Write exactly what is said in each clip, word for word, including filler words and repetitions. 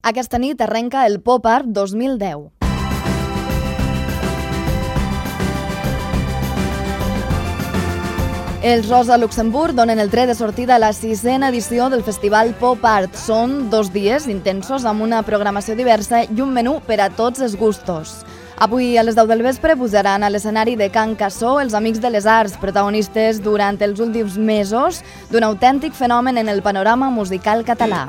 Aquesta nit arrenca el Pop Art dos mil deu. Els Rosa Luxemburg donen el tret de sortida a la sisena edició del Festival Pop Art. Són dos dies intensos amb una programació diversa i un menú per a tots els gustos. Avui a les deu del vespre posaran a l'escenari de Can Cassó els Amics de les Arts, protagonistes durant els últims mesos d'un autèntic fenomen en el panorama musical català.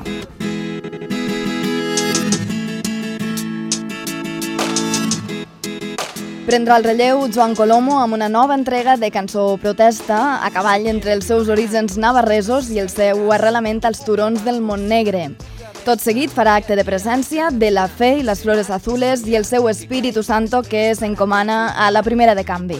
Prendrà el relleu Joan Colomo amb una nova entrega de cançó protesta a cavall entre els seus orígens navarresos i el seu arrelament als turons del Montnegre. Tot seguit farà acte de presència de La Fe i les Flores Azules i el seu Espíritu Santo que s'encomana a la primera de canvi.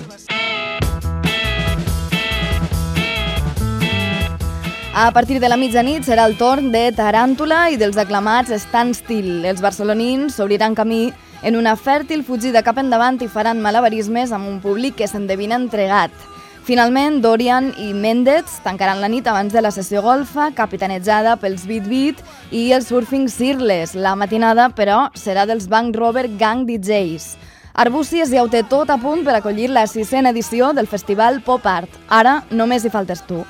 A partir de la mitjanit serà el torn de Taràntula i dels aclamats Standstill. Els barcelonins s'obriran camí en una fèrtil fugida cap endavant i faran malabarismes amb un públic que s'endevina entregat. Finalment, Dorian i Méndez tancaran la nit abans de la sessió golfa, capitanejada pels Beat Beat i els Surfing Sirles. La matinada, però, serà dels Bank Rover Gang D Js. Arbúcies ja ho té tot a punt per acollir la sisena edició del Festival Pop Art. Ara només hi faltes tu.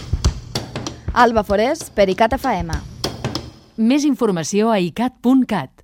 Alba Forés, per ICAT F M. Més informació a icat punt cat.